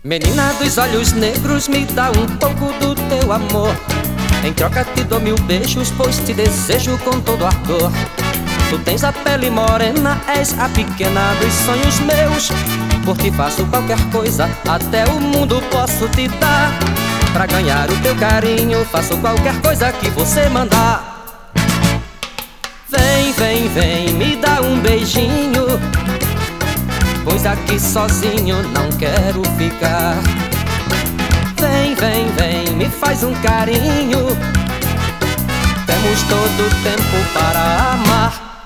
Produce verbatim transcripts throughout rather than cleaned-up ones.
Menina dos olhos negros, me dá um pouco do teu amor. Em troca te dou mil beijos, pois te desejo com todo ardor. Tu tens a pele morena, és a pequena dos sonhos meus. Por ti faço qualquer coisa, até o mundo posso te dar. Pra ganhar o teu carinho, faço qualquer coisa que você mandar. Vem, vem, vem, me dá um beijinho, pois aqui sozinho não quero ficar. Vem, vem, vem, me faz um carinho, temos todo o tempo para amar.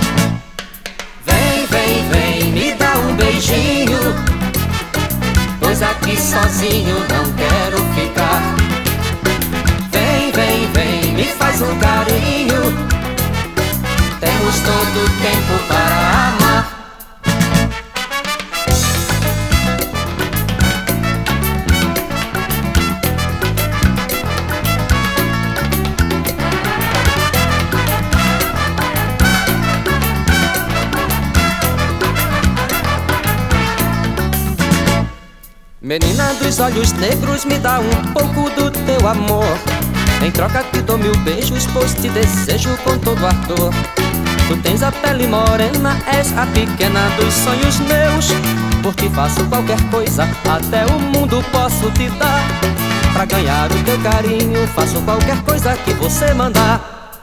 Vem, vem, vem, me dá um beijinho, pois aqui sozinho não quero ficar. Vem, vem, vem, me faz um carinho, temos todo o tempo para amar. Menina dos olhos negros, me dá um pouco do teu amor. Em troca te dou mil beijos, pois te desejo com todo ardor. Tu tens a pele morena, és a pequena dos sonhos meus. Por ti faço qualquer coisa, até o mundo posso te dar. Pra ganhar o teu carinho, faço qualquer coisa que você mandar.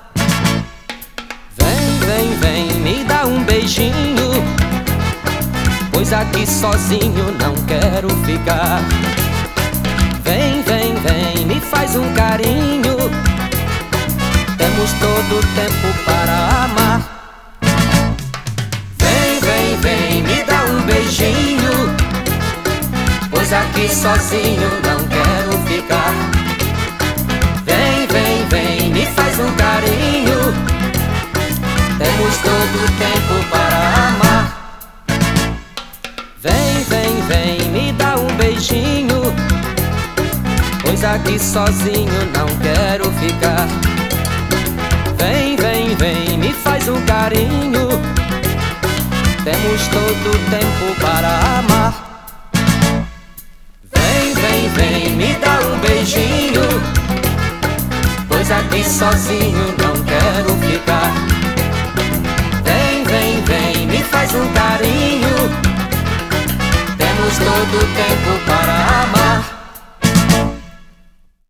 Vem, vem, vem, me dá um beijinho, pois aqui sozinho não quero ficar. Vem, vem, vem, me faz um carinho, temos todo o tempo para amar. Vem, vem, vem, me dá um beijinho, pois aqui sozinho não quero ficar. Vem, vem, vem, me faz um carinho, temos todo o tempo para amar. Vem, vem, vem, me dá um beijinho, pois aqui sozinho não quero ficar. Vem, vem, vem, me faz um carinho, temos todo o tempo para amar. Vem, vem, vem, me dá um beijinho, pois aqui sozinho não quero ficar. Vem, vem, vem, me faz um carinho, temos todo o tempo